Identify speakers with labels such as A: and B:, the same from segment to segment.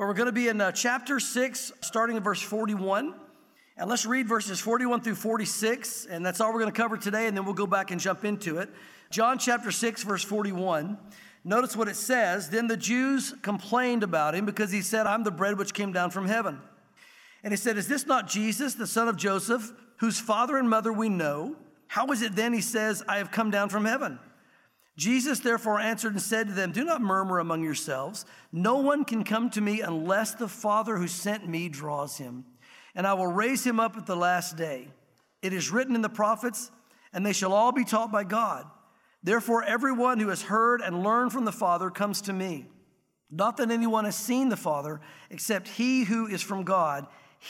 A: We're going to be in chapter 6, starting in verse 41. And let's read verses 41 through 46, and that's all we're going to cover today, and then we'll go back and jump into it. John chapter 6, verse 41. Notice what it says. Then the Jews complained about him because he said, I'm the bread which came down from heaven. And he said, is this not Jesus, the son of Joseph, whose father and mother we know? How is it then, he says, I have come down from heaven? Jesus therefore answered and said to them, do not murmur among yourselves. No one can come to me unless the Father who sent me draws him. And I will raise him up at the last day. It is written in the prophets, and they shall all be taught by God. Therefore everyone who has heard and learned from the Father comes to me. Not that anyone has seen the Father, except he who is from God.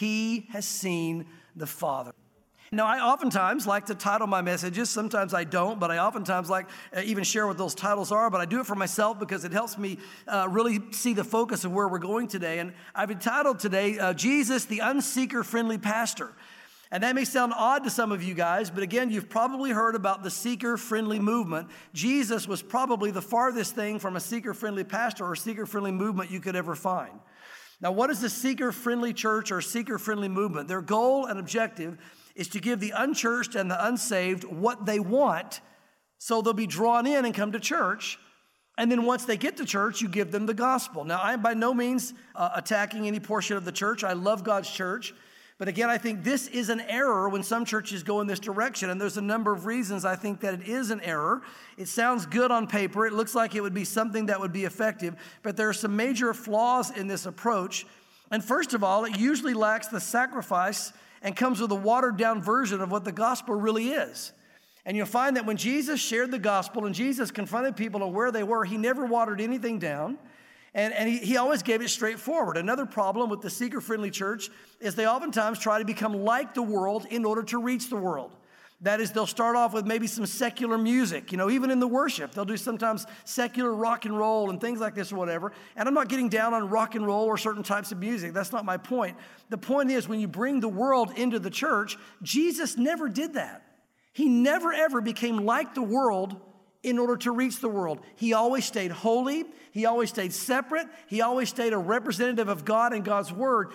A: He has seen the Father. Now, I oftentimes like to title my messages. Sometimes I don't, but I oftentimes like even share what those titles are. But I do it for myself because it helps me really see the focus of where we're going today. And I've entitled today, Jesus, the Unseeker-Friendly Pastor. And that may sound odd to some of you guys, but again, you've probably heard about the seeker-friendly movement. Jesus was probably the farthest thing from a seeker-friendly pastor or seeker-friendly movement you could ever find. Now, what is the seeker-friendly church or seeker-friendly movement? Their goal and objective is to give the unchurched and the unsaved what they want so they'll be drawn in and come to church. And then once they get to church, you give them the gospel. Now, I'm by no means attacking any portion of the church. I love God's church. But again, I think this is an error when some churches go in this direction. And there's a number of reasons I think that it is an error. It sounds good on paper. It looks like it would be something that would be effective. But there are some major flaws in this approach. And first of all, it usually lacks the sacrifice and comes with a watered-down version of what the gospel really is. And you'll find that when Jesus shared the gospel and Jesus confronted people on where they were, he never watered anything down. And he always gave it straightforward. Another problem with the seeker-friendly church is they oftentimes try to become like the world in order to reach the world. That is, they'll start off with maybe some secular music, even in the worship. They'll do sometimes secular rock and roll and things like this or whatever. And I'm not getting down on rock and roll or certain types of music. That's not my point. The point is when you bring the world into the church, Jesus never did that. He never, ever became like the world in order to reach the world. He always stayed holy. He always stayed separate. He always stayed a representative of God and God's word.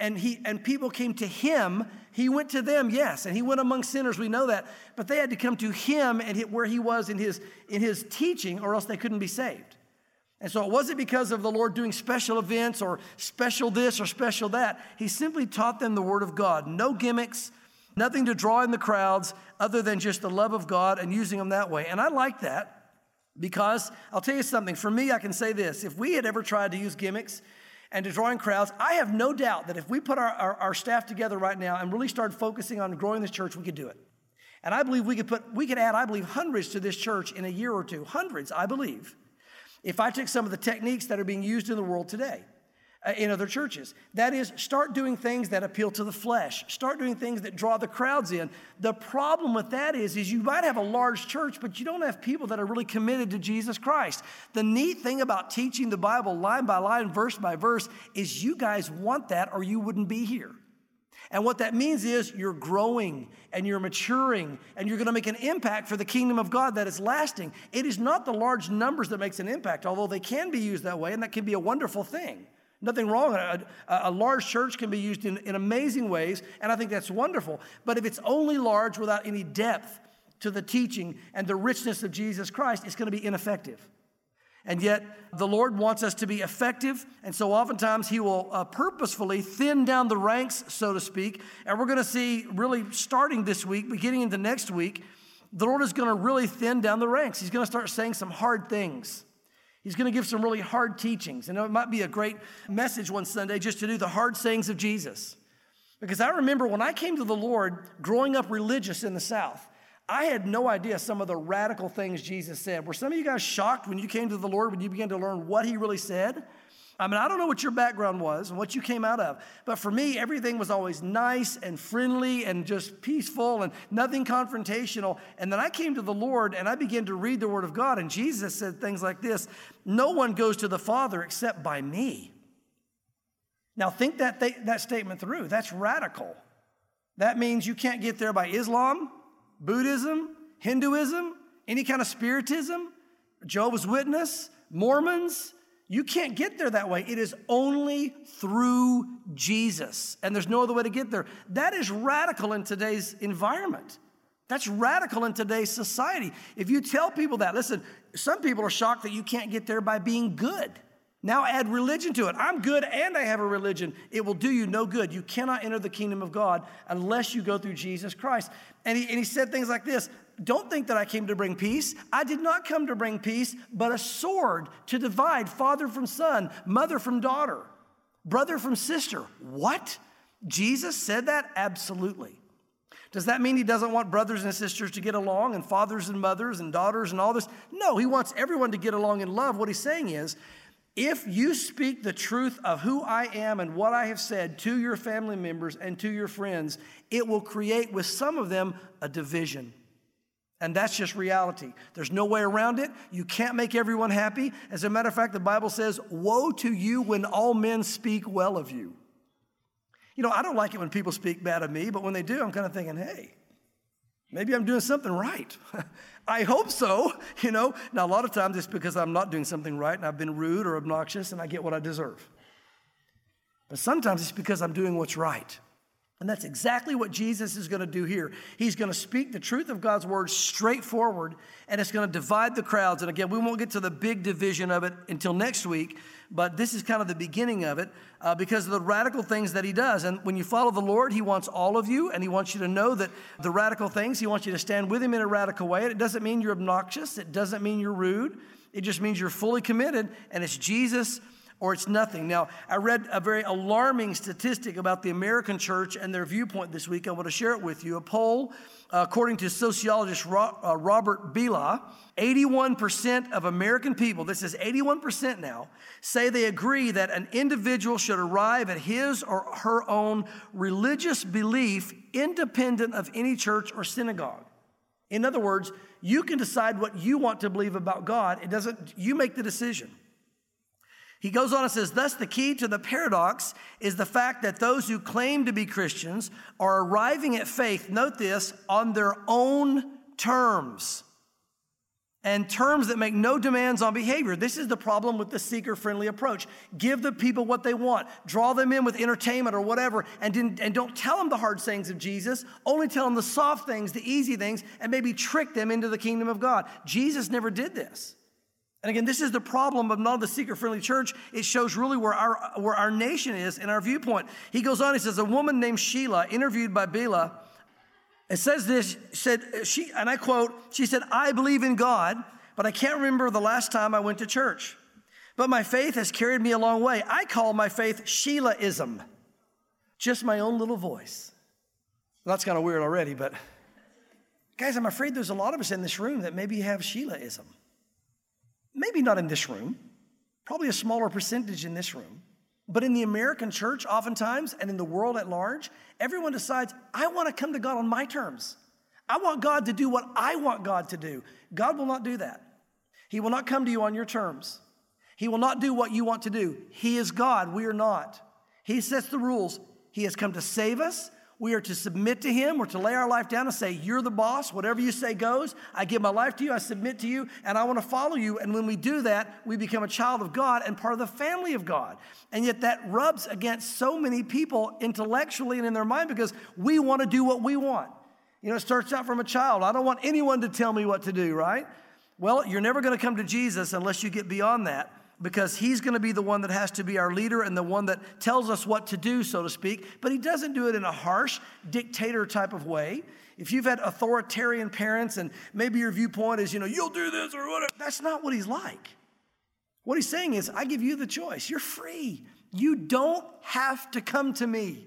A: And people came to him. He went to them, yes, and he went among sinners. We know that, but they had to come to him and where he was in his teaching, or else they couldn't be saved. And so it wasn't because of the Lord doing special events or special this or special that. He simply taught them the word of God. No gimmicks, nothing to draw in the crowds other than just the love of God and using them that way. And I like that because I'll tell you something. For me, I can say this. If we had ever tried to use gimmicks and to draw in crowds, I have no doubt that if we put our staff together right now and really started focusing on growing this church, we could do it. And I believe we could add, I believe, hundreds to this church in a year or two. Hundreds, I believe. If I took some of the techniques that are being used in the world today, in other churches. That is, start doing things that appeal to the flesh. Start doing things that draw the crowds in. The problem with that is you might have a large church, but you don't have people that are really committed to Jesus Christ. The neat thing about teaching the Bible line by line, verse by verse, is you guys want that or you wouldn't be here. And what that means is you're growing and you're maturing and you're going to make an impact for the kingdom of God that is lasting. It is not the large numbers that makes an impact, although they can be used that way, and that can be a wonderful thing. Nothing wrong. A large church can be used in amazing ways, and I think that's wonderful. But if it's only large without any depth to the teaching and the richness of Jesus Christ, it's going to be ineffective. And yet, the Lord wants us to be effective, and so oftentimes He will purposefully thin down the ranks, so to speak. And we're going to see, really starting this week, beginning into next week, the Lord is going to really thin down the ranks. He's going to start saying some hard things. He's going to give some really hard teachings. And it might be a great message one Sunday just to do the hard sayings of Jesus. Because I remember when I came to the Lord, growing up religious in the South, I had no idea some of the radical things Jesus said. Were some of you guys shocked when you came to the Lord, when you began to learn what He really said? I mean, I don't know what your background was and what you came out of, but for me, everything was always nice and friendly and just peaceful and nothing confrontational. And then I came to the Lord and I began to read the Word of God, and Jesus said things like this: no one goes to the Father except by me. Now think that statement through. That's radical. That means you can't get there by Islam, Buddhism, Hinduism, any kind of spiritism, Jehovah's Witness, Mormons, You can't get there that way. It is only through Jesus, and there's no other way to get there. That is radical in today's environment. That's radical in today's society. If you tell people that, listen, some people are shocked that you can't get there by being good. Now add religion to it. I'm good and I have a religion. It will do you no good. You cannot enter the kingdom of God unless you go through Jesus Christ. And he said things like this: don't think that I came to bring peace. I did not come to bring peace, but a sword to divide father from son, mother from daughter, brother from sister. What? Jesus said that? Absolutely. Does that mean he doesn't want brothers and sisters to get along, and fathers and mothers and daughters and all this? No, he wants everyone to get along in love. What he's saying is, if you speak the truth of who I am and what I have said to your family members and to your friends, it will create with some of them a division. And that's just reality. There's no way around it. You can't make everyone happy. As a matter of fact, the Bible says, woe to you when all men speak well of you. You know, I don't like it when people speak bad of me, but when they do, I'm kind of thinking, hey, maybe I'm doing something right. I hope so, you know. Now, a lot of times it's because I'm not doing something right and I've been rude or obnoxious and I get what I deserve. But sometimes it's because I'm doing what's right. And that's exactly what Jesus is going to do here. He's going to speak the truth of God's word straightforward, and it's going to divide the crowds. And again, we won't get to the big division of it until next week, but this is kind of the beginning of it because of the radical things that he does. And when you follow the Lord, he wants all of you, and he wants you to know that the radical things, he wants you to stand with him in a radical way. It doesn't mean you're obnoxious. It doesn't mean you're rude. It just means you're fully committed, and it's Jesus or it's nothing. Now, I read a very alarming statistic about the American church and their viewpoint this week. I want to share it with you. A poll, according to sociologist Robert Bila, 81% of American people, this is 81% now, say they agree that an individual should arrive at his or her own religious belief independent of any church or synagogue. In other words, you can decide what you want to believe about God. You make the decision. He goes on and says, thus the key to the paradox is the fact that those who claim to be Christians are arriving at faith, note this, on their own terms, and terms that make no demands on behavior. This is the problem with the seeker-friendly approach. Give the people what they want. Draw them in with entertainment or whatever, and don't tell them the hard sayings of Jesus. Only tell them the soft things, the easy things, and maybe trick them into the kingdom of God. Jesus never did this. And again, this is the problem of not the seeker-friendly church. It shows really where our nation is in our viewpoint. He goes on, he says, a woman named Sheila, interviewed by Bila, it says this, and I quote, she said, I believe in God, but I can't remember the last time I went to church. But my faith has carried me a long way. I call my faith Sheilaism. Just my own little voice. Well, that's kind of weird already, but guys, I'm afraid there's a lot of us in this room that maybe have Sheilaism. Maybe not in this room, probably a smaller percentage in this room. But in the American church, oftentimes, and in the world at large, everyone decides, I want to come to God on my terms. I want God to do what I want God to do. God will not do that. He will not come to you on your terms. He will not do what you want to do. He is God. We are not. He sets the rules. He has come to save us. We are to submit to him. We're to lay our life down and say, you're the boss. Whatever you say goes. I give my life to you. I submit to you. And I want to follow you. And when we do that, we become a child of God and part of the family of God. And yet that rubs against so many people intellectually and in their mind because we want to do what we want. You know, it starts out from a child. I don't want anyone to tell me what to do, right? Well, you're never going to come to Jesus unless you get beyond that, because he's going to be the one that has to be our leader and the one that tells us what to do, so to speak. But he doesn't do it in a harsh dictator type of way. If you've had authoritarian parents and maybe your viewpoint is, you'll do this or whatever, that's not what he's like. What he's saying is, I give you the choice. You're free. You don't have to come to me.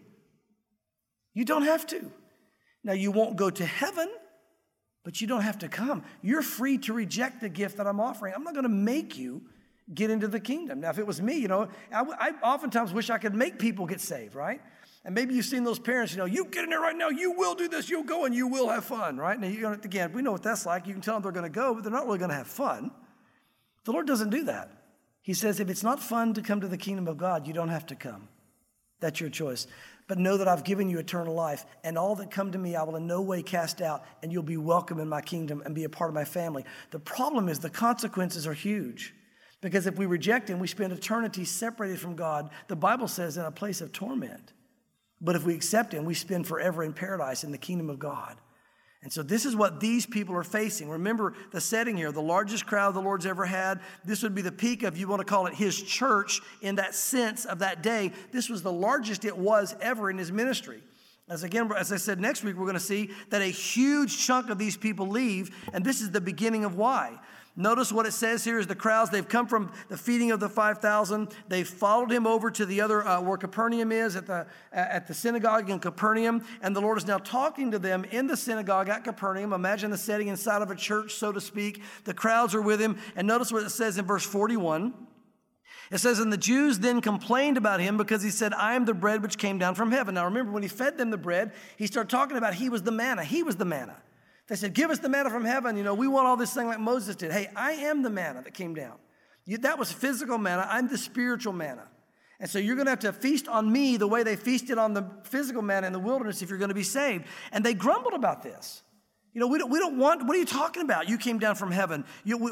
A: You don't have to. Now, you won't go to heaven, but you don't have to come. You're free to reject the gift that I'm offering. I'm not going to make you get into the kingdom. Now, if it was me, I oftentimes wish I could make people get saved, right? And maybe you've seen those parents, you get in there right now, you will do this, you'll go and you will have fun, right? Now, again, we know what that's like. You can tell them they're going to go, but they're not really going to have fun. The Lord doesn't do that. He says, if it's not fun to come to the kingdom of God, you don't have to come. That's your choice. But know that I've given you eternal life, and all that come to me I will in no way cast out, and you'll be welcome in my kingdom and be a part of my family. The problem is the consequences are huge. Because if we reject him, we spend eternity separated from God, the Bible says, in a place of torment. But if we accept him, we spend forever in paradise in the kingdom of God. And so this is what these people are facing. Remember the setting here, the largest crowd the Lord's ever had. This would be the peak of, you want to call it his church in that sense of that day. This was the largest it was ever in his ministry. As I said, next week we're going to see that a huge chunk of these people leave, and this is the beginning of why. Notice what it says here is the crowds, they've come from the feeding of the 5,000. They've followed him over to the other, where Capernaum is, at the synagogue in Capernaum. And the Lord is now talking to them in the synagogue at Capernaum. Imagine the setting inside of a church, so to speak. The crowds are with him. And notice what it says in verse 41. It says, and the Jews then complained about him because he said, I am the bread which came down from heaven. Now remember, when he fed them the bread, he started talking about he was the manna. He was the manna. They said, give us the manna from heaven. We want all this thing like Moses did. Hey, I am the manna that came down. That was physical manna. I'm the spiritual manna. And so you're going to have to feast on me the way they feasted on the physical manna in the wilderness if you're going to be saved. And they grumbled about this. We don't want, what are you talking about? You came down from heaven.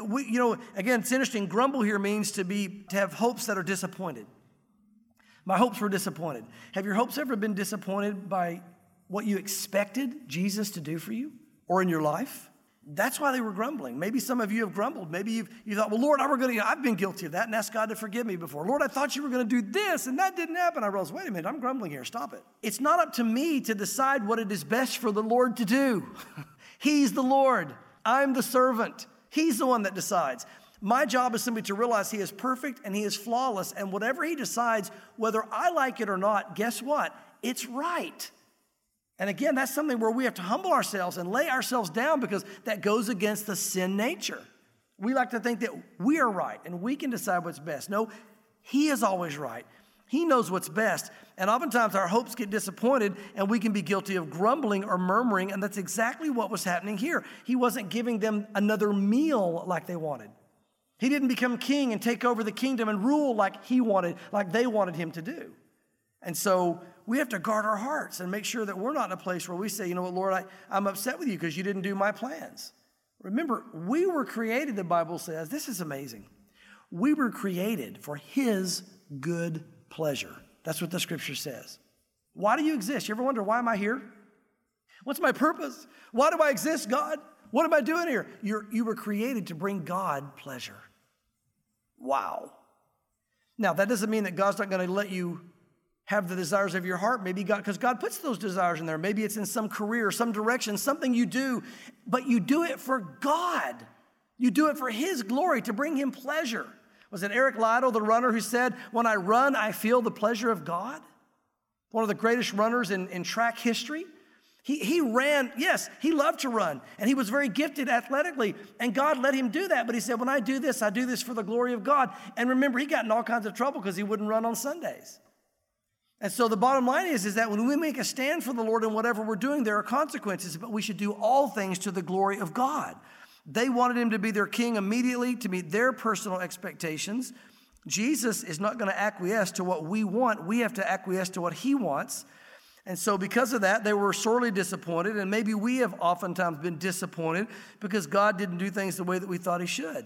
A: Again, it's interesting. Grumble here means to have hopes that are disappointed. My hopes were disappointed. Have your hopes ever been disappointed by what you expected Jesus to do for you? Or in your life? That's why they were grumbling. Maybe some of you have grumbled. Maybe you thought, well, Lord, I've been guilty of that and asked God to forgive me before. Lord, I thought you were going to do this and that didn't happen. I realized, wait a minute, I'm grumbling here. Stop it. It's not up to me to decide what it is best for the Lord to do. He's the Lord. I'm the servant. He's the one that decides. My job is simply to realize he is perfect and he is flawless. And whatever he decides, whether I like it or not, guess what? It's right. And again, that's something where we have to humble ourselves and lay ourselves down because that goes against the sin nature. We like to think that we are right and we can decide what's best. No, he is always right. He knows what's best. And oftentimes our hopes get disappointed and we can be guilty of grumbling or murmuring. And that's exactly what was happening here. He wasn't giving them another meal like they wanted. He didn't become king and take over the kingdom and rule like he wanted, like they wanted him to do. And so we have to guard our hearts and make sure that we're not in a place where we say, you know what, Lord, I'm upset with you because you didn't do my plans. Remember, we were created, the Bible says, this is amazing. We were created for his good pleasure. That's what the scripture says. Why do you exist? You ever wonder, why am I here? What's my purpose? Why do I exist, God? What am I doing here? You were created to bring God pleasure. Wow. Now, that doesn't mean that God's not going to let you have the desires of your heart. Maybe because God puts those desires in there. Maybe it's in some career, some direction, something you do, but you do it for God. You do it for his glory, to bring him pleasure. Was it Eric Liddell, the runner, who said, when I run, I feel the pleasure of God? One of the greatest runners in track history. He ran, yes, he loved to run, and he was very gifted athletically, and God let him do that. But he said, when I do this for the glory of God. And remember, he got in all kinds of trouble because he wouldn't run on Sundays. And so the bottom line is that when we make a stand for the Lord in whatever we're doing, there are consequences, but we should do all things to the glory of God. They wanted him to be their king immediately to meet their personal expectations. Jesus is not going to acquiesce to what we want. We have to acquiesce to what he wants. And so because of that, they were sorely disappointed, and maybe we have oftentimes been disappointed because God didn't do things the way that we thought he should.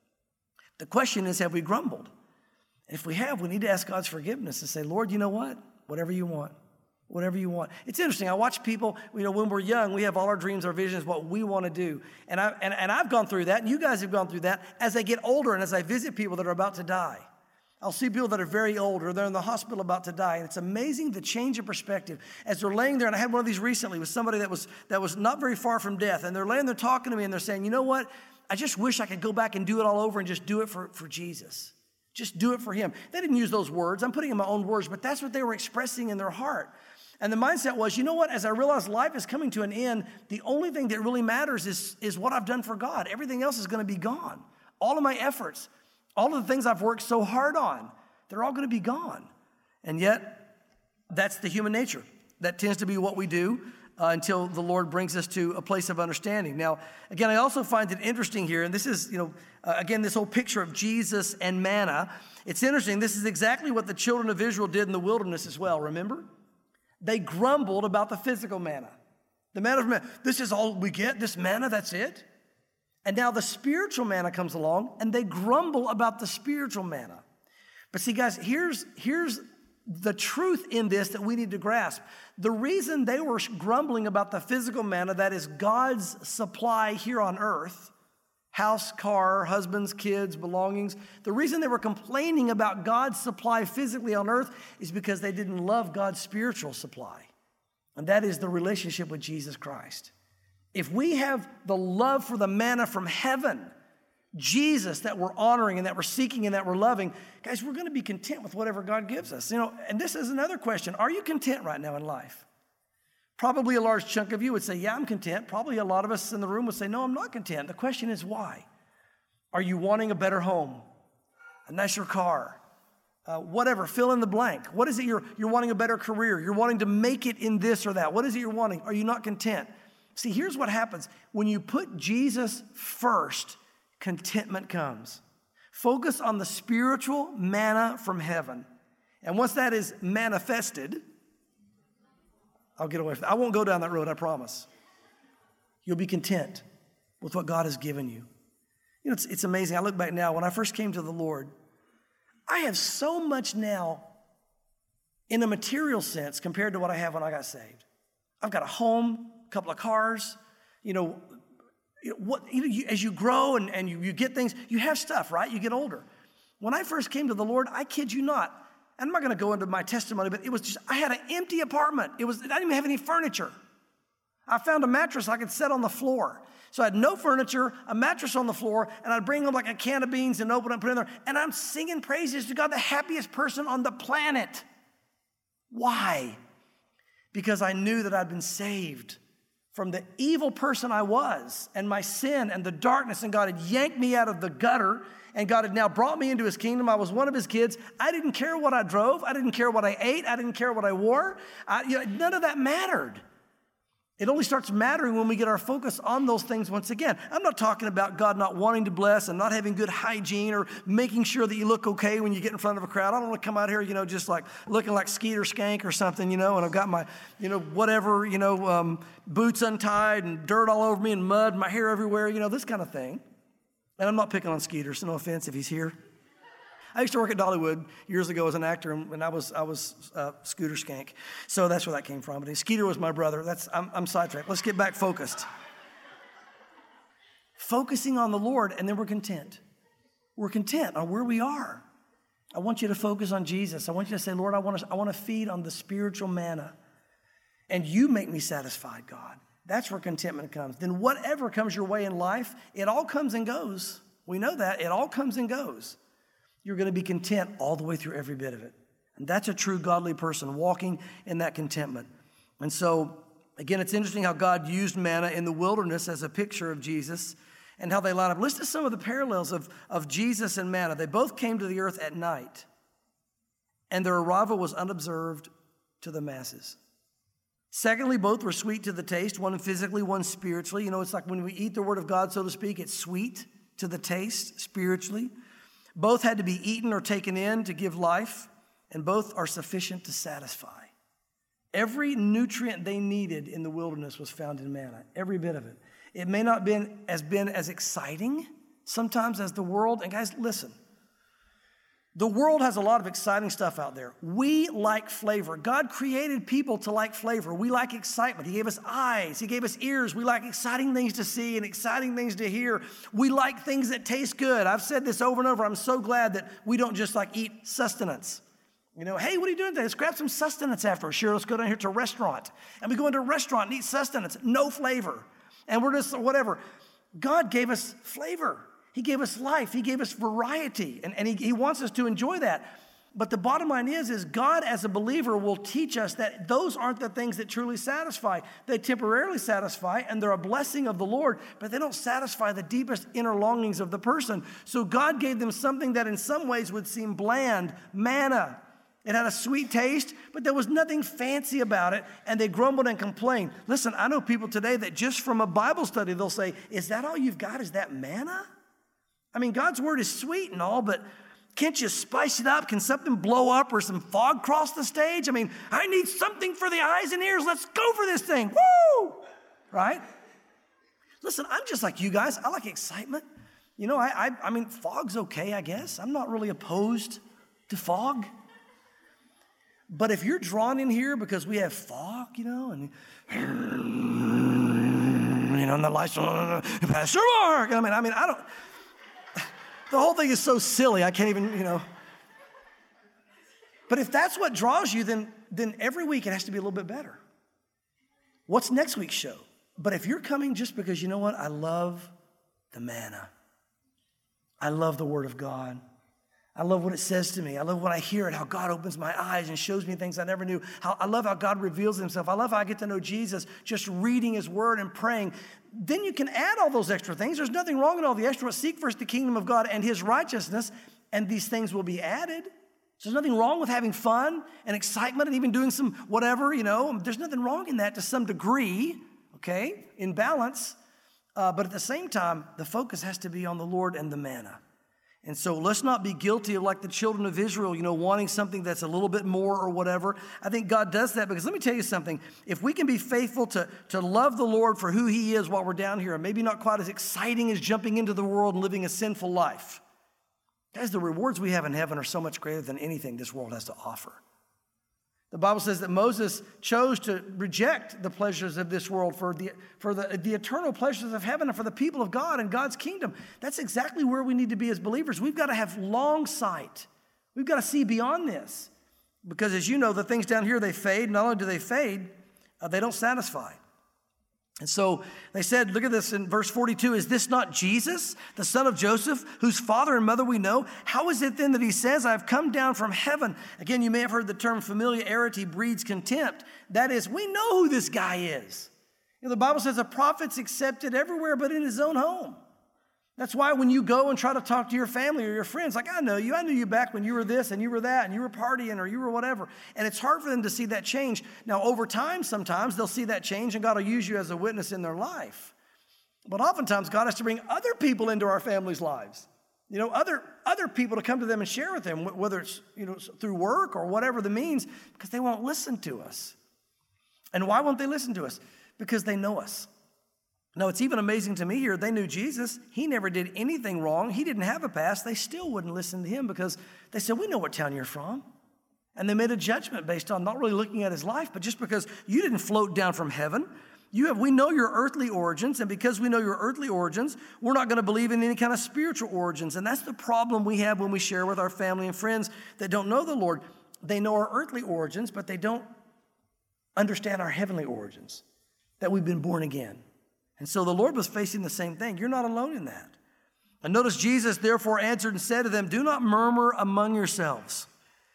A: The question is, have we grumbled? If we have, we need to ask God's forgiveness and say, Lord, you know what? Whatever you want. Whatever you want. It's interesting. I watch people, when we're young, we have all our dreams, our visions, what we want to do. And I've gone through that, and you guys have gone through that. As I get older and as I visit people that are about to die, I'll see people that are very old or they're in the hospital about to die. And it's amazing the change of perspective. As they're laying there, and I had one of these recently with somebody that was not very far from death. And they're laying there talking to me, and they're saying, you know what? I just wish I could go back and do it all over and just do it for Jesus. Just do it for him. They didn't use those words. I'm putting in my own words, but that's what they were expressing in their heart. And the mindset was, you know what? As I realized life is coming to an end, the only thing that really matters is what I've done for God. Everything else is going to be gone. All of my efforts, all of the things I've worked so hard on, they're all going to be gone. And yet, that's the human nature. That tends to be what we do until the Lord brings us to a place of understanding. Now, again, I also find it interesting here, and this is, again, this whole picture of Jesus and manna. It's interesting. This is exactly what the children of Israel did in the wilderness as well, remember? They grumbled about the physical manna. The manna from manna. This is all we get, this manna, that's it? And now the spiritual manna comes along, and they grumble about the spiritual manna. But see, guys, here's the truth in this that we need to grasp. The reason they were grumbling about the physical manna, that is God's supply here on earth, house, car, husbands, kids, belongings, the reason they were complaining about God's supply physically on earth is because they didn't love God's spiritual supply. And that is the relationship with Jesus Christ. If we have the love for the manna from heaven, Jesus that we're honoring and that we're seeking and that we're loving, guys, we're going to be content with whatever God gives us. And this is another question. Are you content right now in life? Probably a large chunk of you would say, yeah, I'm content. Probably a lot of us in the room would say, no, I'm not content. The question is why? Are you wanting a better home, a nicer car, whatever, fill in the blank? What is it you're wanting a better career? You're wanting to make it in this or that. What is it you're wanting? Are you not content? See, here's what happens. When you put Jesus first, contentment comes. Focus on the spiritual manna from heaven. And once that is manifested, I'll get away from that. I won't go down that road, I promise. You'll be content with what God has given you. You know, it's amazing. I look back now, when I first came to the Lord, I have so much now in a material sense compared to what I have when I got saved. I've got a home, a couple of cars, as you grow and you get things, you have stuff, right? You get older. When I first came to the Lord, I kid you not, and I'm not going to go into my testimony, but it was just, I had an empty apartment. I didn't even have any furniture. I found a mattress I could set on the floor. So I had no furniture, a mattress on the floor, and I'd bring home like a can of beans and open it and put it in there, and I'm singing praises to God, the happiest person on the planet. Why? Because I knew that I'd been saved from the evil person I was and my sin and the darkness, and God had yanked me out of the gutter, and God had now brought me into his kingdom. I was one of his kids. I didn't care what I drove. I didn't care what I ate. I didn't care what I wore. None of that mattered. It only starts mattering when we get our focus on those things once again. I'm not talking about God not wanting to bless and not having good hygiene or making sure that you look okay when you get in front of a crowd. I don't want to come out here, just like looking like Skeeter Skank or something, and I've got my, boots untied and dirt all over me and mud, my hair everywhere, this kind of thing. And I'm not picking on Skeeter, so no offense if he's here. I used to work at Dollywood years ago as an actor, and I was Scooter Skank. So that's where that came from. But Skeeter was my brother. I'm sidetracked. Let's get back focused. Focusing on the Lord, and then we're content. We're content on where we are. I want you to focus on Jesus. I want you to say, Lord, I want to feed on the spiritual manna. And you make me satisfied, God. That's where contentment comes. Then whatever comes your way in life, it all comes and goes. We know that. It all comes and goes. You're going to be content all the way through every bit of it. And that's a true godly person, walking in that contentment. And so, again, it's interesting how God used manna in the wilderness as a picture of Jesus and how they line up. Listen to some of the parallels of Jesus and manna. They both came to the earth at night, and their arrival was unobserved to the masses. Secondly, both were sweet to the taste, one physically, one spiritually. It's like when we eat the word of God, so to speak, it's sweet to the taste spiritually. Both had to be eaten or taken in to give life, and both are sufficient to satisfy. Every nutrient they needed in the wilderness was found in manna, every bit of it. It may not been as exciting sometimes as the world. And guys, listen. The world has a lot of exciting stuff out there. We like flavor. God created people to like flavor. We like excitement. He gave us eyes. He gave us ears. We like exciting things to see and exciting things to hear. We like things that taste good. I've said this over and over. I'm so glad that we don't just eat sustenance. Hey, what are you doing today? Let's grab some sustenance after. Sure, let's go down here to a restaurant. And we go into a restaurant and eat sustenance. No flavor. And we're just whatever. God gave us flavor. He gave us life. He gave us variety, and he wants us to enjoy that. But the bottom line is God as a believer will teach us that those aren't the things that truly satisfy. They temporarily satisfy, and they're a blessing of the Lord, but they don't satisfy the deepest inner longings of the person. So God gave them something that in some ways would seem bland, manna. It had a sweet taste, but there was nothing fancy about it, and they grumbled and complained. Listen, I know people today that just from a Bible study, they'll say, is that all you've got? Is that manna? I mean, God's word is sweet and all, but can't you spice it up? Can something blow up or some fog cross the stage? I mean, I need something for the eyes and ears. Let's go for this thing. Woo! Right? Listen, I'm just like you guys. I like excitement. You know, I mean, fog's okay, I guess. I'm not really opposed to fog. But if you're drawn in here because we have fog, you know, and and the lights, Pastor Mark. I mean, I don't. The whole thing is so silly. I can't even, But if that's what draws you, then every week it has to be a little bit better. What's next week's show? But if you're coming just because, you know what, I love the manna. I love the Word of God. I love what it says to me. I love when I hear it, how God opens my eyes and shows me things I never knew. I love how God reveals himself. I love how I get to know Jesus just reading his word and praying. Then you can add all those extra things. There's nothing wrong in all the extra. Seek first the kingdom of God and his righteousness, and these things will be added. So there's nothing wrong with having fun and excitement and even doing some whatever, There's nothing wrong in that to some degree, okay, in balance. But at the same time, the focus has to be on the Lord and the manna. And so let's not be guilty of like the children of Israel, wanting something that's a little bit more or whatever. I think God does that because let me tell you something. If we can be faithful to love the Lord for who he is while we're down here, and maybe not quite as exciting as jumping into the world and living a sinful life, guys, the rewards we have in heaven are so much greater than anything this world has to offer. The Bible says that Moses chose to reject the pleasures of this world for the eternal pleasures of heaven and for the people of God and God's kingdom. That's exactly where we need to be as believers. We've got to have long sight. We've got to see beyond this. Because as you know, the things down here, they fade. Not only do they fade, they don't satisfy. And so they said, look at this in verse 42, is this not Jesus, the son of Joseph, whose father and mother we know? How is it then that he says, I've come down from heaven? Again, you may have heard the term familiarity breeds contempt. That is, we know who this guy is. The Bible says a prophet's accepted everywhere but in his own home. That's why when you go and try to talk to your family or your friends, like, I knew you back when you were this and you were that and you were partying or you were whatever. And it's hard for them to see that change. Now, over time, sometimes they'll see that change and God will use you as a witness in their life. But oftentimes, God has to bring other people into our families' lives. Other people to come to them and share with them, whether it's, through work or whatever the means, because they won't listen to us. And why won't they listen to us? Because they know us. Now, it's even amazing to me here, they knew Jesus. He never did anything wrong. He didn't have a past. They still wouldn't listen to him because they said, we know what town you're from. And they made a judgment based on not really looking at his life, but just because you didn't float down from heaven. We know your earthly origins, and because we know your earthly origins, we're not going to believe in any kind of spiritual origins. And that's the problem we have when we share with our family and friends that don't know the Lord. They know our earthly origins, but they don't understand our heavenly origins, that we've been born again. And so the Lord was facing the same thing. You're not alone in that. And notice Jesus therefore answered and said to them, do not murmur among yourselves.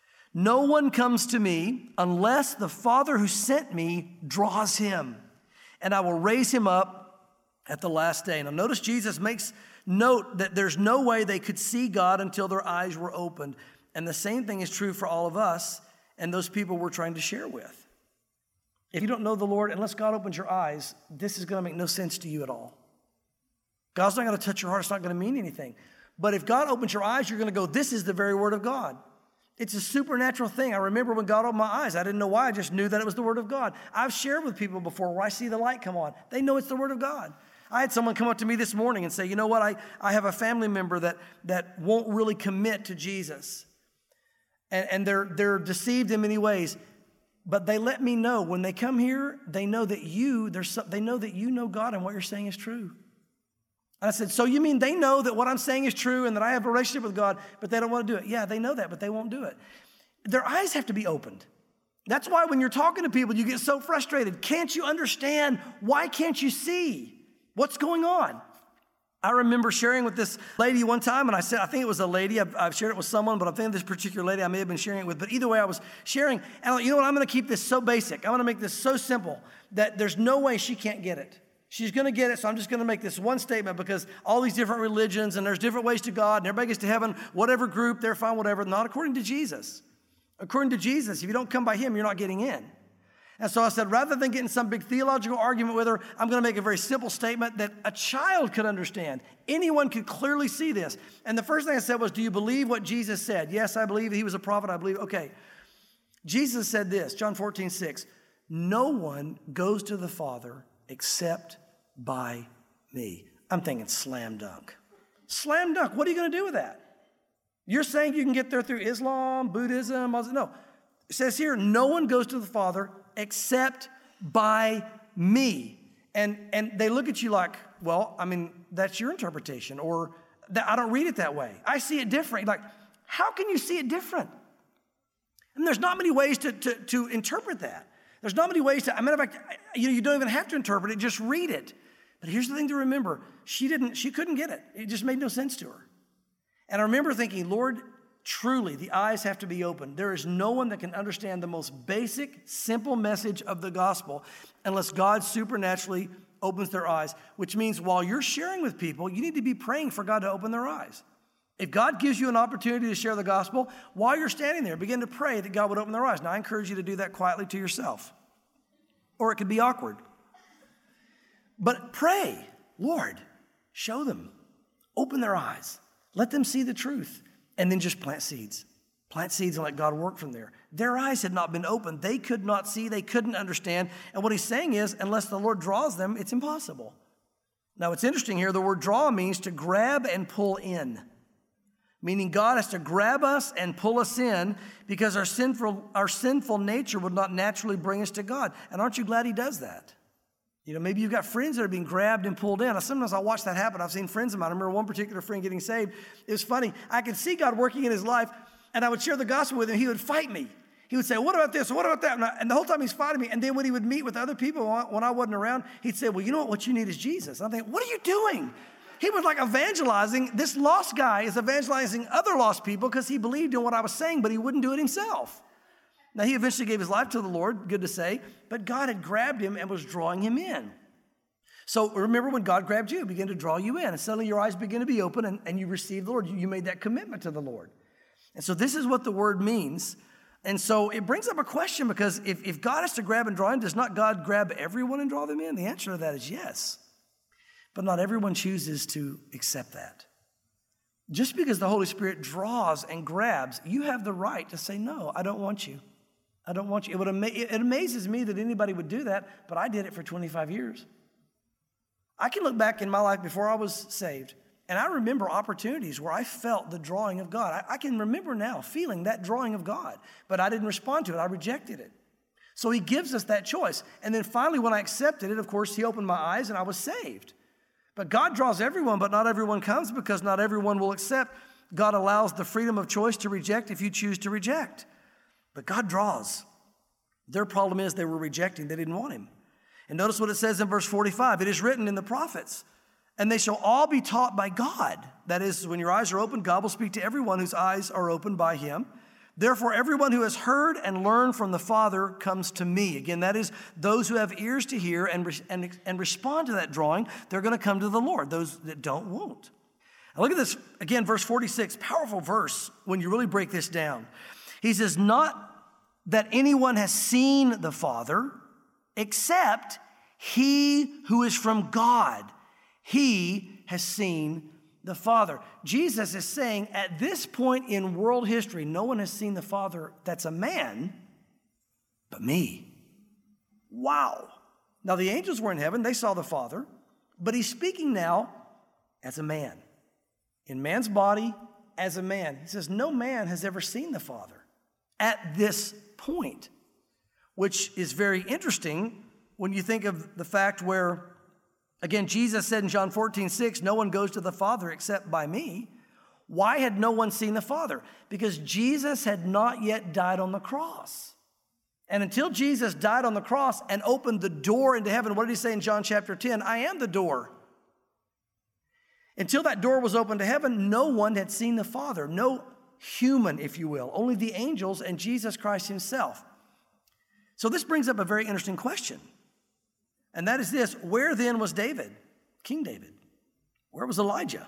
A: No one comes to me unless the Father who sent me draws him, and I will raise him up at the last day. Now notice Jesus makes note that there's no way they could see God until their eyes were opened. And the same thing is true for all of us and those people we're trying to share with. If you don't know the Lord, unless God opens your eyes, this is going to make no sense to you at all. God's not going to touch your heart. It's not going to mean anything. But if God opens your eyes, you're going to go, this is the very word of God. It's a supernatural thing. I remember when God opened my eyes, I didn't know why. I just knew that it was the word of God. I've shared with people before where I see the light come on. They know it's the word of God. I had someone come up to me this morning and say, you know what? I have a family member that won't really commit to Jesus. And they're deceived in many ways. But they let me know when they come here, they know that they know that you know God and what you're saying is true. And I said, so you mean they know that what I'm saying is true and that I have a relationship with God, but they don't want to do it? Yeah, they know that, but they won't do it. Their eyes have to be opened. That's why when you're talking to people, you get so frustrated. Can't you understand? Why can't you see what's going on? I remember sharing with this lady one time, and I think it was a lady. I've shared it with someone, but I'm thinking this particular lady I may have been sharing it with. But either way, I was sharing, and you know what? I'm going to keep this so basic. I'm going to make this so simple that there's no way she can't get it. She's going to get it, so I'm just going to make this one statement because all these different religions, and there's different ways to God, and everybody gets to heaven, whatever group, they're fine, whatever. Not according to Jesus. According to Jesus, if you don't come by him, you're not getting in. And so I said, rather than getting some big theological argument with her, I'm going to make a very simple statement that a child could understand. Anyone could clearly see this. And the first thing I said was, do you believe what Jesus said? Yes, I believe he was a prophet. I believe. Okay. Jesus said this, John 14:6. No one goes to the Father except by me. I'm thinking slam dunk. Slam dunk. What are you going to do with that? You're saying you can get there through Islam, Buddhism? No. It says here, no one goes to the Father except by me. And they look at you like, well, I mean, that's your interpretation, or I don't read it that way. I see it different. Like, how can you see it different? And there's not many ways to interpret that. There's not many ways to, as a matter of fact, you don't even have to interpret it, just read it. But here's the thing to remember. She couldn't get it. It just made no sense to her. And I remember thinking, Lord, truly, the eyes have to be opened. There is no one that can understand the most basic, simple message of the gospel unless God supernaturally opens their eyes, which means while you're sharing with people, you need to be praying for God to open their eyes. If God gives you an opportunity to share the gospel, while you're standing there, begin to pray that God would open their eyes. Now, I encourage you to do that quietly to yourself, or it could be awkward. But pray, Lord, show them, open their eyes, let them see the truth, and then just plant seeds. Plant seeds and let God work from there. Their eyes had not been opened. They could not see, they couldn't understand. And what he's saying is, unless the Lord draws them, it's impossible. Now, it's interesting here, the word draw means to grab and pull in. Meaning God has to grab us and pull us in because our sinful nature would not naturally bring us to God. And aren't you glad he does that? Maybe you've got friends that are being grabbed and pulled in. Sometimes I watch that happen. I've seen friends of mine. I remember one particular friend getting saved. It was funny. I could see God working in his life, and I would share the gospel with him. He would fight me. He would say, what about this? What about that? And the whole time he's fighting me. And then when he would meet with other people when I wasn't around, he'd say, well, you know what you need is Jesus. And I'm thinking, what are you doing? He was like evangelizing. This lost guy is evangelizing other lost people because he believed in what I was saying, but he wouldn't do it himself. Now, he eventually gave his life to the Lord, good to say, but God had grabbed him and was drawing him in. So remember when God grabbed you, began to draw you in, and suddenly your eyes begin to be open and you receive the Lord. You made that commitment to the Lord. And so this is what the word means. And so it brings up a question, because if God has to grab and draw in, does not God grab everyone and draw them in? The answer to that is yes. But not everyone chooses to accept that. Just because the Holy Spirit draws and grabs, you have the right to say, no, I don't want you. I don't want you. It amazes me that anybody would do that, but I did it for 25 years. I can look back in my life before I was saved, and I remember opportunities where I felt the drawing of God. I can remember now feeling that drawing of God, but I didn't respond to it. I rejected it. So he gives us that choice. And then finally, when I accepted it, of course, he opened my eyes and I was saved. But God draws everyone, but not everyone comes because not everyone will accept. God allows the freedom of choice to reject if you choose to reject. But God draws. Their problem is they were rejecting. They didn't want him. And notice what it says in verse 45. It is written in the prophets, and they shall all be taught by God. That is, when your eyes are open, God will speak to everyone whose eyes are opened by him. Therefore, everyone who has heard and learned from the Father comes to me. Again, that is, those who have ears to hear and respond to that drawing, they're going to come to the Lord. Those that don't, won't. Now look at this, again, verse 46, powerful verse when you really break this down. He says, not that anyone has seen the Father, except he who is from God. He has seen the Father. Jesus is saying at this point in world history, no one has seen the Father that's a man but me. Wow. Now the angels were in heaven. They saw the Father, but he's speaking now as a man. In man's body, as a man. He says, no man has ever seen the Father at this point, which is very interesting when you think of the fact where, again, Jesus said in John 14:6, no one goes to the Father except by me. Why had no one seen the Father? Because Jesus had not yet died on the cross. And until Jesus died on the cross and opened the door into heaven, what did he say in John chapter 10? I am the door. Until that door was opened to heaven, no one had seen the Father. No human, if you will. Only the angels and Jesus Christ himself. So this brings up a very interesting question. And that is this: where then was David, King David? Where was Elijah?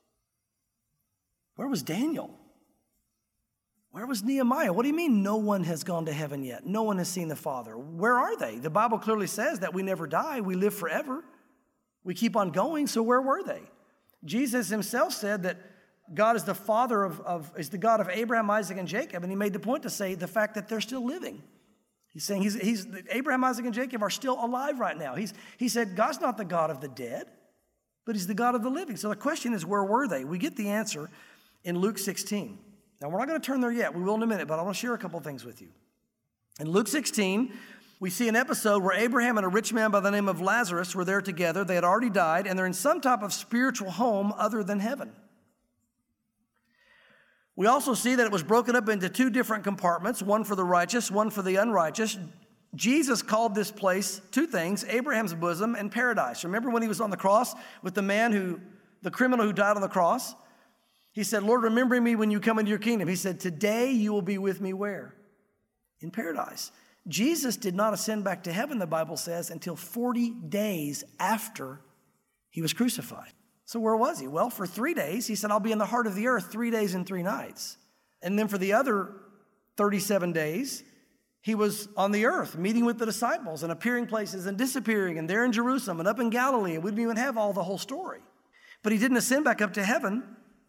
A: Where was Daniel? Where was Nehemiah? What do you mean no one has gone to heaven yet? No one has seen the Father. Where are they? The Bible clearly says that we never die. We live forever. We keep on going. So where were they? Jesus himself said that God is the Father is the God of Abraham, Isaac, and Jacob. And he made the point to say the fact that they're still living. He's saying Abraham, Isaac, and Jacob are still alive right now. He said God's not the God of the dead. but he's the God of the living. So the question is, where were they? We get the answer in Luke 16. Now, we're not going to turn there yet. We will in a minute, but I want to share a couple things with you. In Luke 16, we see an episode where Abraham and a rich man by the name of Lazarus were there together. They had already died, and they're in some type of spiritual home other than heaven. We also see that it was broken up into two different compartments, one for the righteous, one for the unrighteous. Jesus called this place two things, Abraham's bosom and paradise. Remember when he was on the cross with the criminal who died on the cross? He said, Lord, remember me when you come into your kingdom. He said, today you will be with me where? In paradise. Jesus did not ascend back to heaven, the Bible says, until 40 days after he was crucified. So where was he? Well, for 3 days, he said, I'll be in the heart of the earth 3 days and 3 nights. And then for the other 37 days, he was on the earth meeting with the disciples and appearing places and disappearing and there in Jerusalem and up in Galilee. And we didn't even have the whole story. But he didn't ascend back up to heaven.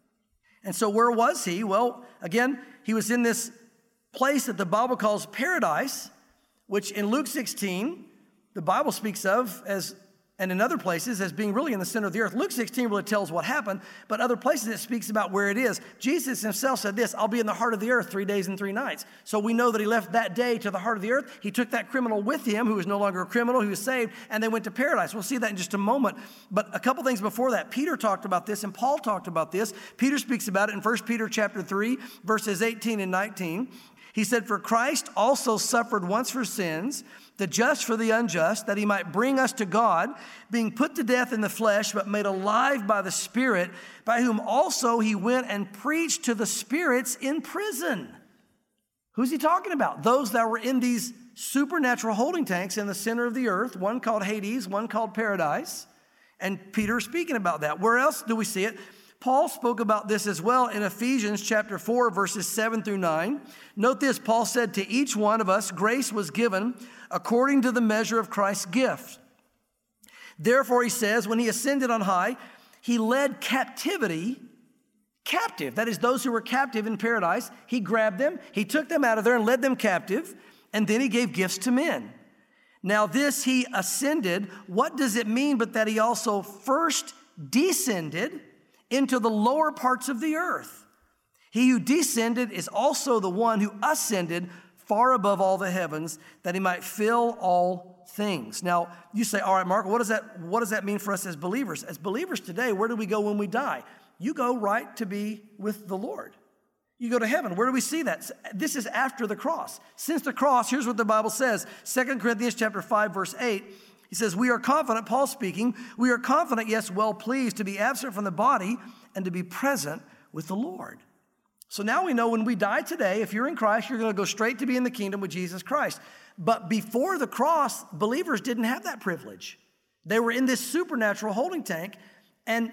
A: And so where was he? Well, again, he was in this place that the Bible calls paradise, which in Luke 16, the Bible speaks of as, and in other places, as being really in the center of the earth. Luke 16 really tells what happened, but other places it speaks about where it is. Jesus himself said this, I'll be in the heart of the earth 3 days and 3 nights. So we know that he left that day to the heart of the earth. He took that criminal with him, who was no longer a criminal, who was saved, and they went to paradise. We'll see that in just a moment. But a couple things before that, Peter talked about this, and Paul talked about this. Peter speaks about it in 1 Peter chapter 3, verses 18 and 19. He said, for Christ also suffered once for sins, the just for the unjust, that he might bring us to God, being put to death in the flesh, but made alive by the Spirit, by whom also he went and preached to the spirits in prison. Who's he talking about? Those that were in these supernatural holding tanks in the center of the earth, one called Hades, one called Paradise. And Peter is speaking about that. Where else do we see it? Paul spoke about this as well in Ephesians chapter 4, verses 7 through 9. Note this, Paul said, to each one of us grace was given according to the measure of Christ's gift. Therefore, he says, when he ascended on high, he led captivity captive. That is, those who were captive in paradise, he grabbed them, he took them out of there and led them captive, and then he gave gifts to men. Now this he ascended, what does it mean but that he also first descended into the lower parts of the earth? He who descended is also the one who ascended far above all the heavens, that he might fill all things. Now, you say, all right, Mark, what does that mean for us as believers? As believers today, where do we go when we die? You go right to be with the Lord. You go to heaven. Where do we see that? This is after the cross. Since the cross, here's what the Bible says. 2 Corinthians chapter 5, verse 8. He says, we are confident, Paul speaking, we are confident, yes, well pleased to be absent from the body and to be present with the Lord. So now we know when we die today, if you're in Christ, you're going to go straight to be in the kingdom with Jesus Christ. But before the cross, believers didn't have that privilege. They were in this supernatural holding tank, and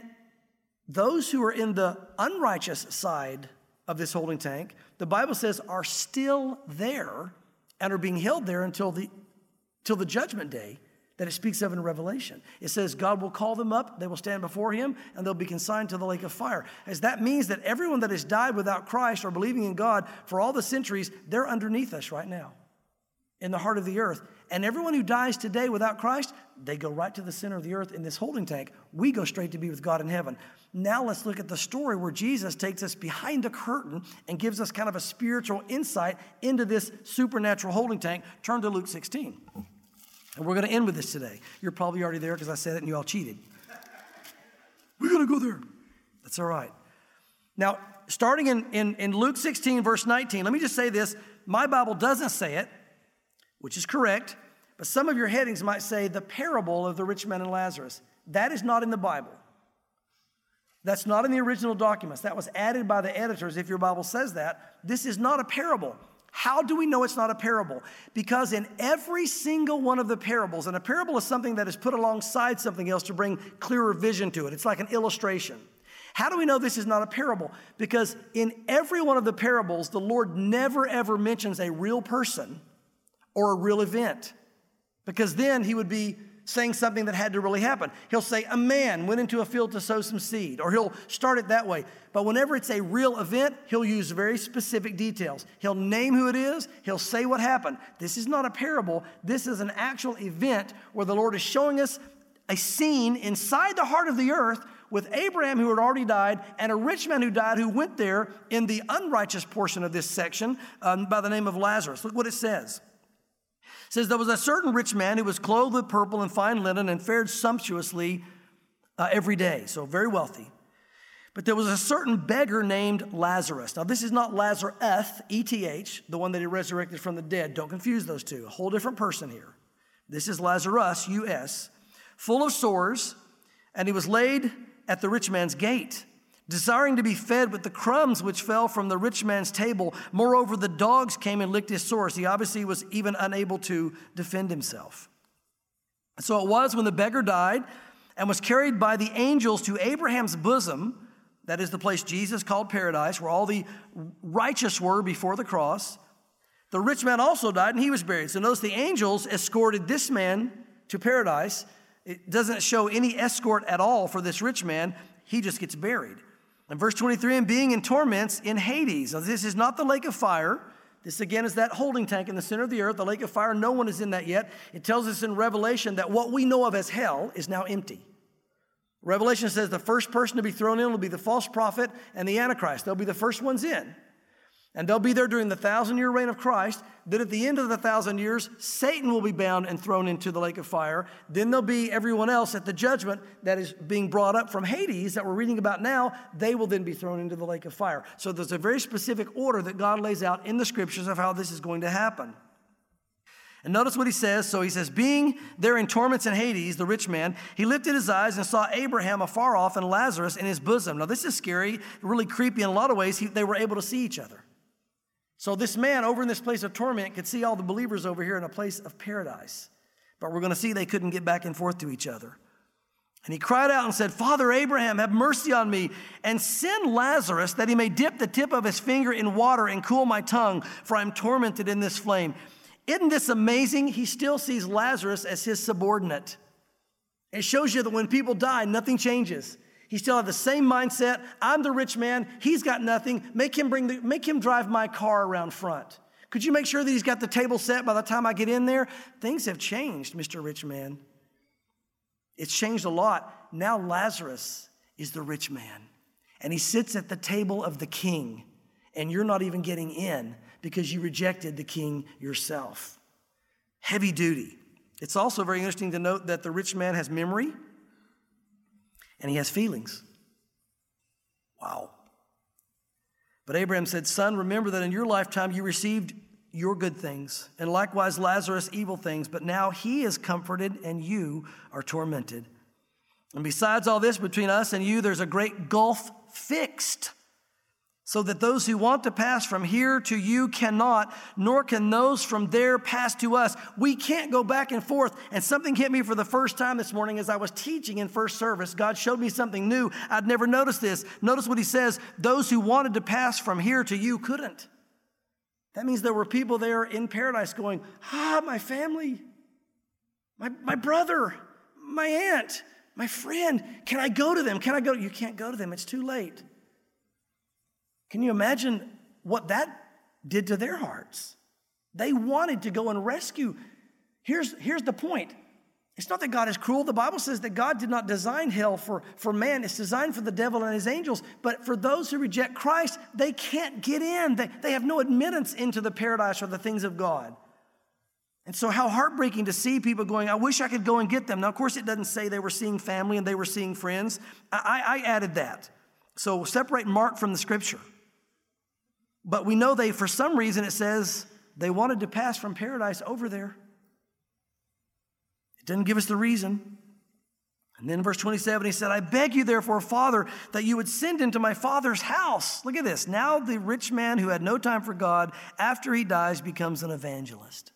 A: those who are in the unrighteous side of this holding tank, the Bible says are still there and are being held there until the judgment day that it speaks of in Revelation. It says God will call them up, they will stand before him, and they'll be consigned to the lake of fire. As that means that everyone that has died without Christ or believing in God for all the centuries, they're underneath us right now in the heart of the earth. And everyone who dies today without Christ, they go right to the center of the earth in this holding tank. We go straight to be with God in heaven. Now let's look at the story where Jesus takes us behind the curtain and gives us kind of a spiritual insight into this supernatural holding tank. Turn to Luke 16. And we're going to end with this today. You're probably already there because I said it and you all cheated. We're going to go there. That's all right. Now, starting in Luke 16, verse 19, let me just say this. My Bible doesn't say it, which is correct, but some of your headings might say the parable of the rich man and Lazarus. That is not in the Bible. That's not in the original documents. That was added by the editors if your Bible says that. This is not a parable. How do we know it's not a parable? Because in every single one of the parables, and a parable is something that is put alongside something else to bring clearer vision to it. It's like an illustration. How do we know this is not a parable? Because in every one of the parables, the Lord never ever mentions a real person or a real event. Because then he would be saying something that had to really happen. He'll say, a man went into a field to sow some seed, or he'll start it that way. But whenever it's a real event, he'll use very specific details. He'll name who it is. He'll say what happened. This is not a parable. This is an actual event where the Lord is showing us a scene inside the heart of the earth with Abraham, who had already died, and a rich man who died, who went there in the unrighteous portion of this section by the name of Lazarus. Look what it says. It says, there was a certain rich man who was clothed with purple and fine linen and fared sumptuously every day, so very wealthy. But there was a certain beggar named Lazarus. Now, this is not Lazarus, E-T-H, the one that he resurrected from the dead. Don't confuse those two. A whole different person here. This is Lazarus, U-S, full of sores, and he was laid at the rich man's gate, desiring to be fed with the crumbs which fell from the rich man's table. Moreover, the dogs came and licked his sores. He obviously was even unable to defend himself. So it was when the beggar died and was carried by the angels to Abraham's bosom, that is the place Jesus called paradise, where all the righteous were before the cross. The rich man also died and he was buried. So notice the angels escorted this man to paradise. It doesn't show any escort at all for this rich man. He just gets buried. In verse 23, and being in torments in Hades. Now, this is not the lake of fire. This, again, is that holding tank in the center of the earth, the lake of fire. No one is in that yet. It tells us in Revelation that what we know of as hell is now empty. Revelation says the first person to be thrown in will be the false prophet and the Antichrist. They'll be the first ones in. And they'll be there during the 1,000-year reign of Christ. Then at the end of the 1,000 years, Satan will be bound and thrown into the lake of fire. Then there'll be everyone else at the judgment that is being brought up from Hades that we're reading about now. They will then be thrown into the lake of fire. So there's a very specific order that God lays out in the scriptures of how this is going to happen. And notice what he says. So he says, being there in torments in Hades, the rich man, he lifted his eyes and saw Abraham afar off and Lazarus in his bosom. Now this is scary, really creepy in a lot of ways. They were able to see each other. So this man over in this place of torment could see all the believers over here in a place of paradise. But we're going to see they couldn't get back and forth to each other. And he cried out and said, Father Abraham, have mercy on me, and send Lazarus that he may dip the tip of his finger in water and cool my tongue, for I'm tormented in this flame. Isn't this amazing? He still sees Lazarus as his subordinate. It shows you that when people die, nothing changes. He still has the same mindset. I'm the rich man. He's got nothing. Make him drive my car around front. Could you make sure that he's got the table set by the time I get in there? Things have changed, Mr. Rich Man. It's changed a lot. Now Lazarus is the rich man. And he sits at the table of the king. And you're not even getting in because you rejected the king yourself. Heavy duty. It's also very interesting to note that the rich man has memory. And he has feelings. Wow. But Abraham said, Son, remember that in your lifetime you received your good things, and likewise Lazarus evil things, but now he is comforted and you are tormented. And besides all this, between us and you, there's a great gulf fixed, so that those who want to pass from here to you cannot, nor can those from there pass to us. We can't go back and forth. And something hit me for the first time this morning as I was teaching in first service. God showed me something new. I'd never noticed this. Notice what he says. Those who wanted to pass from here to you couldn't. That means there were people there in paradise going, my family, my brother, my aunt, my friend. Can I go to them? Can I go? You can't go to them. It's too late. Can you imagine what that did to their hearts? They wanted to go and rescue. Here's the point. It's not that God is cruel. The Bible says that God did not design hell for man. It's designed for the devil and his angels. But for those who reject Christ, they can't get in. They have no admittance into the paradise or the things of God. And so how heartbreaking to see people going, I wish I could go and get them. Now, of course, it doesn't say they were seeing family and they were seeing friends. I added that. So separate Mark from the scripture. But we know for some reason, it says they wanted to pass from paradise over there. It doesn't give us the reason. And then verse 27, he said, I beg you therefore, Father, that you would send into my father's house. Look at this. Now the rich man who had no time for God, after he dies, becomes an evangelist.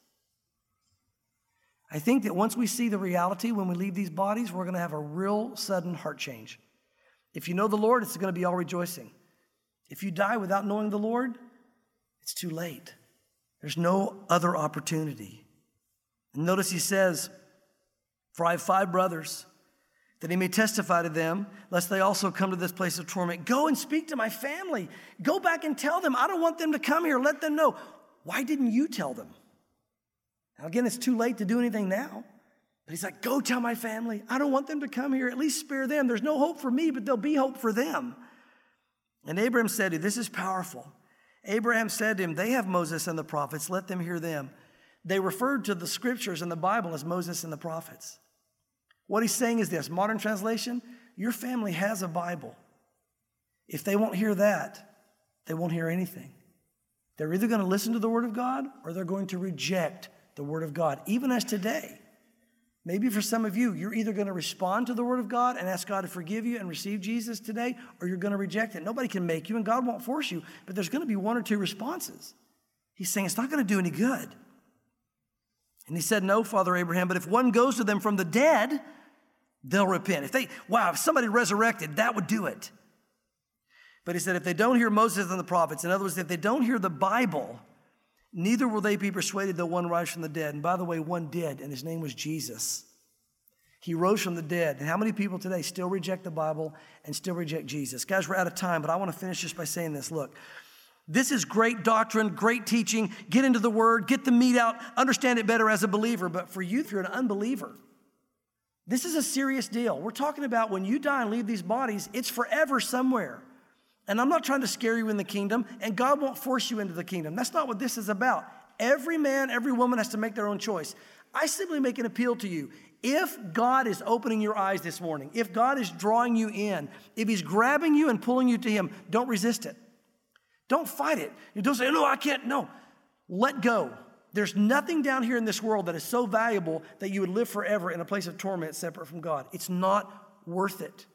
A: I think that once we see the reality, when we leave these bodies, we're going to have a real sudden heart change. If you know the Lord, it's going to be all rejoicing. If you die without knowing the Lord, it's too late. There's no other opportunity. And notice he says, for I have 5 brothers, that he may testify to them, lest they also come to this place of torment. Go and speak to my family. Go back and tell them. I don't want them to come here. Let them know. Why didn't you tell them? Now, again, it's too late to do anything now. But he's like, go tell my family. I don't want them to come here. At least spare them. There's no hope for me, but there'll be hope for them. And Abraham said to him, this is powerful. Abraham said to him, they have Moses and the prophets. Let them hear them. They referred to the scriptures in the Bible as Moses and the prophets. What he's saying is this, modern translation, your family has a Bible. If they won't hear that, they won't hear anything. They're either going to listen to the word of God or they're going to reject the word of God, even as today. Maybe for some of you, you're either going to respond to the word of God and ask God to forgive you and receive Jesus today, or you're going to reject it. Nobody can make you, and God won't force you, but there's going to be one or two responses. He's saying it's not going to do any good. And he said, no, Father Abraham, but if one goes to them from the dead, they'll repent. If somebody resurrected, that would do it. But he said, if they don't hear Moses and the prophets, in other words, if they don't hear the Bible, neither will they be persuaded though one rise from the dead. And by the way, one did, and his name was Jesus. He rose from the dead. And how many people today still reject the Bible and still reject Jesus? Guys, we're out of time, but I want to finish just by saying this. Look, this is great doctrine, great teaching. Get into the word, get the meat out, understand it better as a believer. But for you, if you're an unbeliever, this is a serious deal. We're talking about when you die and leave these bodies, it's forever somewhere. And I'm not trying to scare you in the kingdom, and God won't force you into the kingdom. That's not what this is about. Every man, every woman has to make their own choice. I simply make an appeal to you. If God is opening your eyes this morning, if God is drawing you in, if he's grabbing you and pulling you to him, don't resist it. Don't fight it. You don't say, no, I can't. No, let go. There's nothing down here in this world that is so valuable that you would live forever in a place of torment separate from God. It's not worth it.